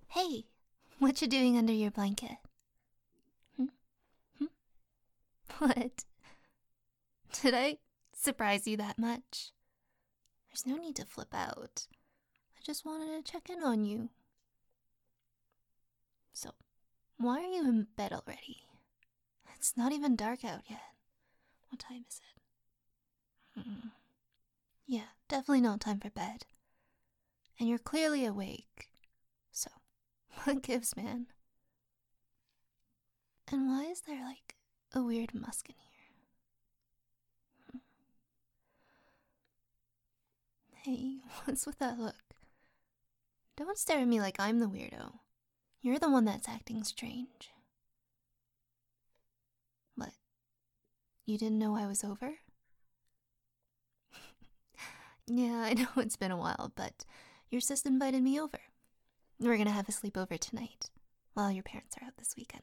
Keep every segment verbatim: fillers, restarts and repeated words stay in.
Hey, what you doing under your blanket? Hmm? Hmm? What? Did I surprise you that much? There's no need to flip out. I just wanted to check in on you. So, why are you in bed already? It's not even dark out yet. What time is it? Hmm. Yeah, definitely not time for bed. And you're clearly awake. So, what gives, man? And why is there, like, a weird musk in here? Hey, what's with that look? Don't stare at me like I'm the weirdo. You're the one that's acting strange. What? You didn't know I was over? Yeah, I know it's been a while, but your sis invited me over. We're gonna have a sleepover tonight, while your parents are out this weekend.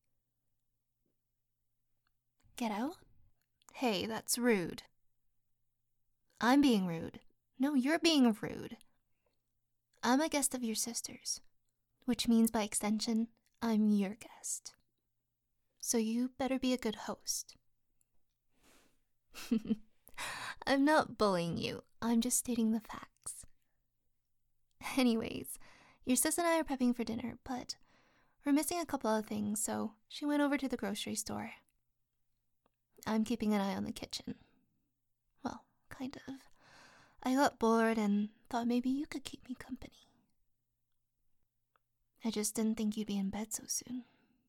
Get out? Hey, that's rude. I'm being rude. No, you're being rude. I'm a guest of your sister's, which means by extension, I'm your guest. So you better be a good host. I'm not bullying you, I'm just stating the facts. Anyways, your sis and I are prepping for dinner, but we're missing a couple of things, so she went over to the grocery store. I'm keeping an eye on the kitchen. Well, kind of. I got bored and thought maybe you could keep me company. I just didn't think you'd be in bed so soon.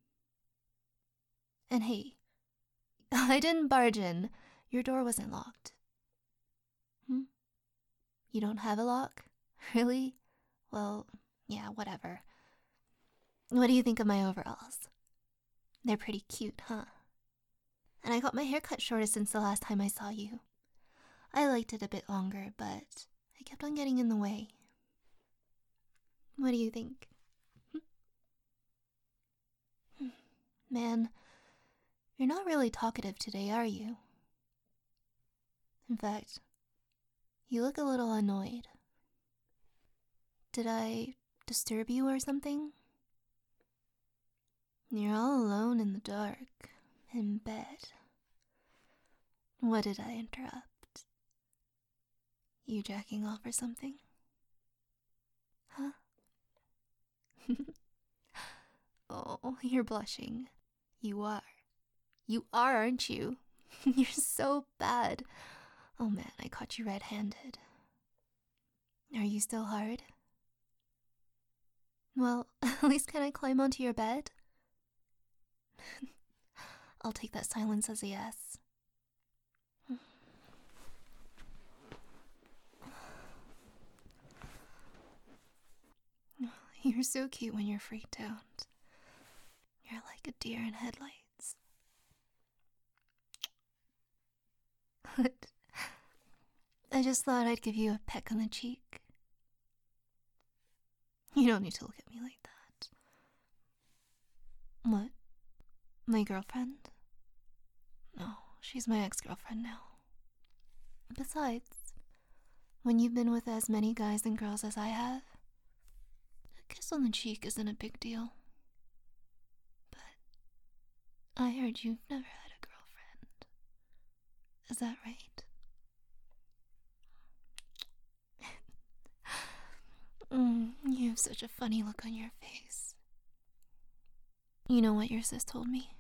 And hey, I didn't barge in. Your door wasn't locked. Hmm? You don't have a lock? Really? Well, yeah, whatever. What do you think of my overalls? They're pretty cute, huh? And I got my hair cut shorter since the last time I saw you. I liked it a bit longer, but I kept on getting in the way. What do you think? Hm? Man, you're not really talkative today, are you? In fact, you look a little annoyed. Did I disturb you or something? You're all alone in the dark, in bed. What did I interrupt? You jacking off or something? Huh? Oh, you're blushing. You are. You are, aren't you? You're so bad. Oh man, I caught you red-handed. Are you still hard? Well, at least can I climb onto your bed? I'll take that silence as a yes. You're so cute when you're freaked out. You're like a deer in headlights. What? I just thought I'd give you a peck on the cheek. You don't need to look at me like that. What? My girlfriend? No, she's my ex-girlfriend now. Besides, when you've been with as many guys and girls as I have, a kiss on the cheek isn't a big deal. But I heard you've never had a girlfriend. Is that right? mm, you have such a funny look on your face. You know what your sis told me?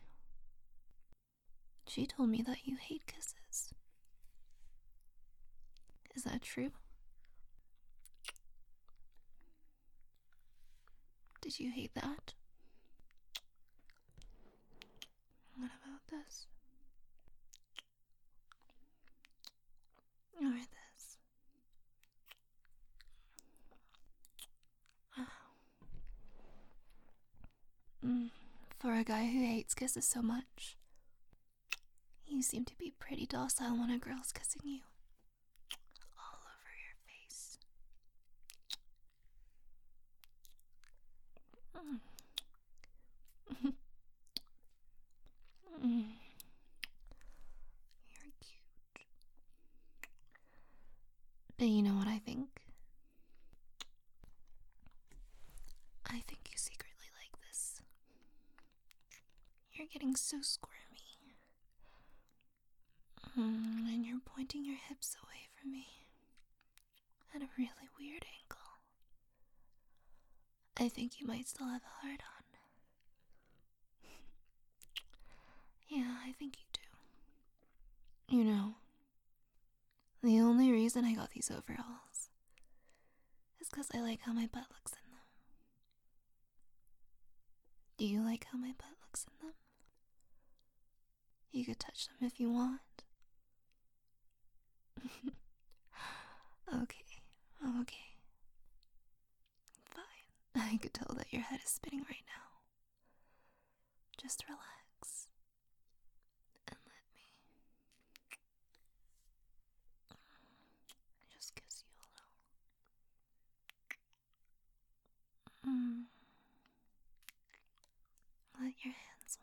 She told me that you hate kisses. Is that true? Did you hate that? What about this? Or this? Mm, for a guy who hates kisses so much, you seem to be pretty docile when a girl's kissing you. All over your face. Mm. mm. You're cute. But you know what I think? I think getting so squirmy. Mm, and you're pointing your hips away from me at a really weird angle. I think you might still have a heart on. Yeah, I think you do. You know, the only reason I got these overalls is because I like how my butt looks in them. Do you like how my butt looks in them? You could touch them if you want. Okay, okay. Fine. I could tell that your head is spinning right now. Just relax. And let me just kiss you a little. Mm. Let your hands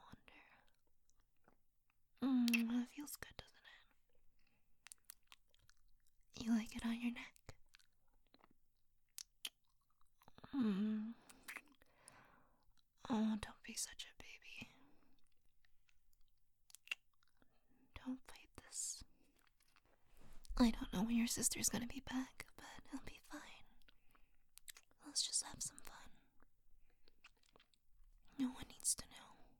wander. Mm, it feels good, doesn't it? You like it on your neck? Mm. Oh, don't be such a baby. Don't fight this. I don't know when your sister's gonna be back, but it'll be fine. Let's just have some fun. No one needs to know.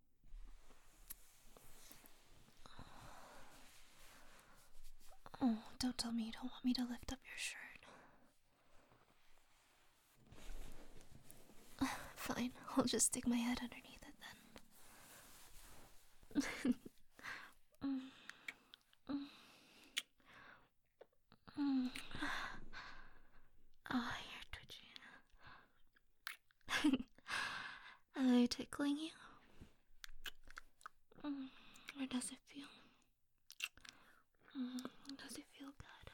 Oh, don't tell me you don't want me to lift up your shirt. Fine, I'll just stick my head underneath it then. mm. Mm. Mm. Oh, you're twitching. Are they tickling you? Mm. Or does it feel? Mm. Does it feel good?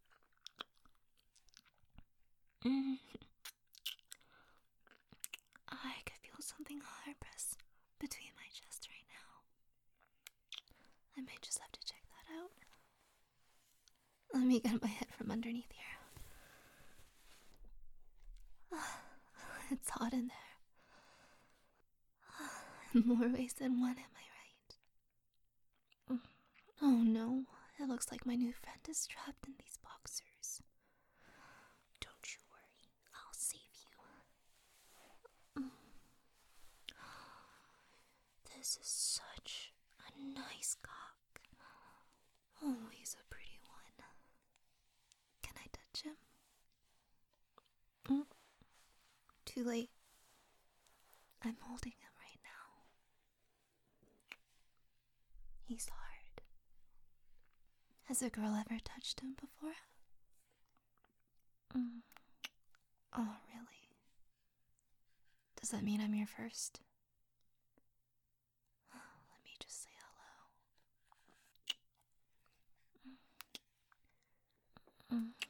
Mm. I could feel something hard press between my chest right now. I might just have to check that out. Let me get my head from underneath here. It's hot in there. In more ways than one, am I right? Oh no, it looks like my new friend is trapped in these boxers. Don't you worry, I'll save you. This is such a nice cock. Oh, he's a pretty one. Can I touch him? Mm. Too late. I'm holding him right now. He's hard. Has a girl ever touched him before? Mm. Oh, really? Does that mean I'm your first? Let me just say hello. Mm.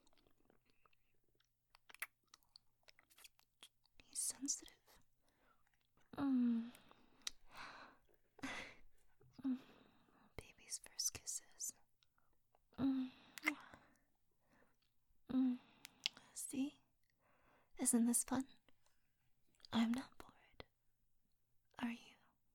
He's sensitive. Mm. Mm. Baby's first kisses. Mm. Mm. See? Isn't this fun? I'm not bored. Are you?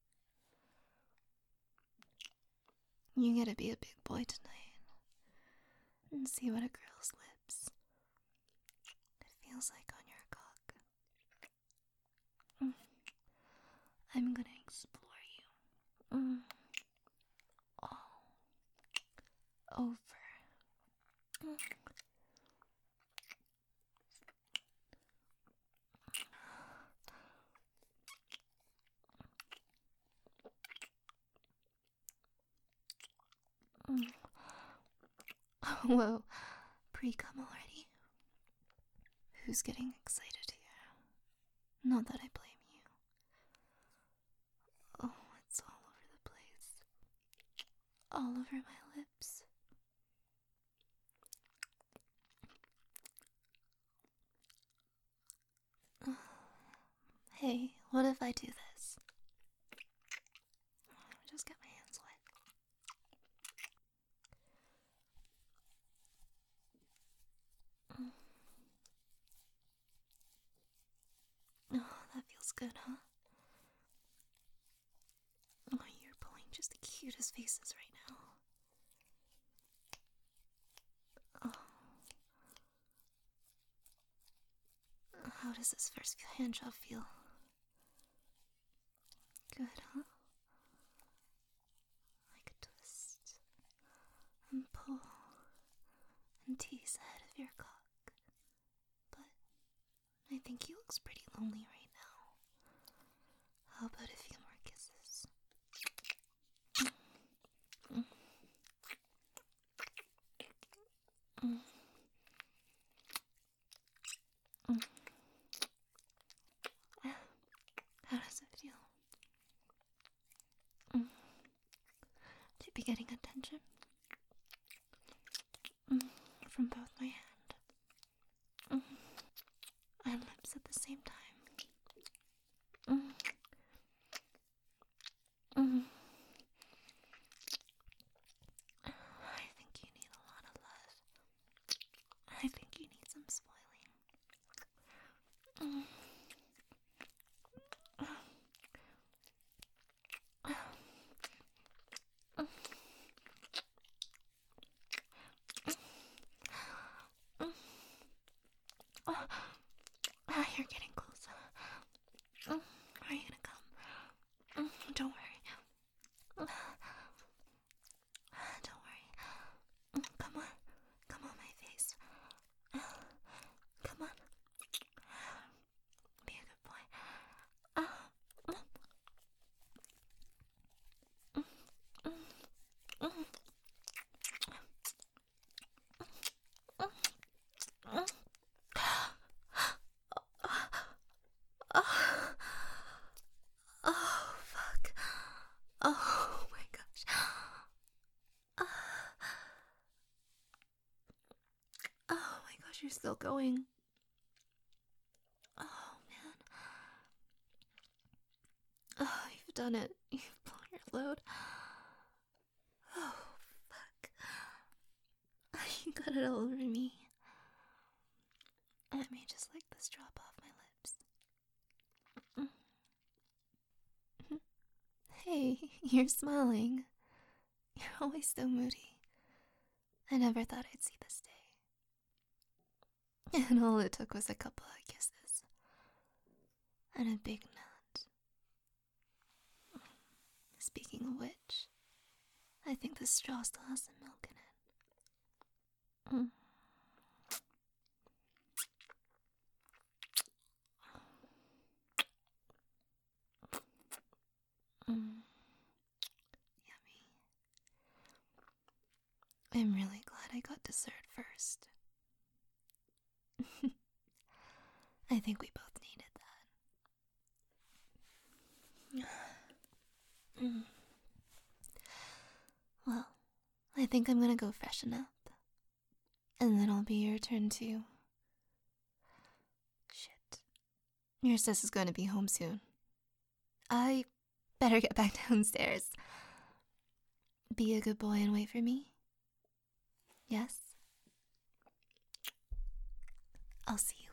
You gotta be a big boy tonight and see what a girl's lips it feels like on your cock. Mm. I'm gonna explore you. Mm. All over. Mm. Mm. Whoa, pre-cum already? Who's getting excited here? Not that I blame you. Oh, it's all over the place. All over my lips. Hey, what if I do this? Just get my hands wet. Oh, that feels good, huh? Oh, faces right now. Oh. How does this first hand job feel? Good, huh? I could twist and pull and tease the head of your cock, but I think he looks pretty lonely right now. How about a few more kisses? Mm. Mm. Mm. How does it feel? Mm. To be getting attention mm. from both my hand mm. and lips at the same time. Mm. Mm. I think you need a lot of love. I think you need some spoiling. Mm. Ah, you're getting close. Mm. Are you gonna come? Mm. Don't worry. Mm. Don't worry. Mm. Come on. Come on my face. Come on. Be a good boy. Ah. Mm. Mm. Mm. Mm. Mm. Oh. Oh, fuck. Oh my gosh. Oh my gosh, you're still going. Oh man. Oh, you've done it. You've blown your load. Oh, fuck. You got it all over me. Let me just lick this drop off my lips. Mm. Hey, you're smiling. You're always so moody. I never thought I'd see this day. And all it took was a couple of kisses. And a big nut. Speaking of which, I think this straw still has some milk in it. Mm. Mm. Yummy. I'm really glad I got dessert first. I think we both needed that. Mm. Well, I think I'm gonna go freshen up. And then it'll be your turn too. Shit. Your sis is gonna be home soon. I better get back downstairs. Be a good boy and wait for me. Yes? I'll see you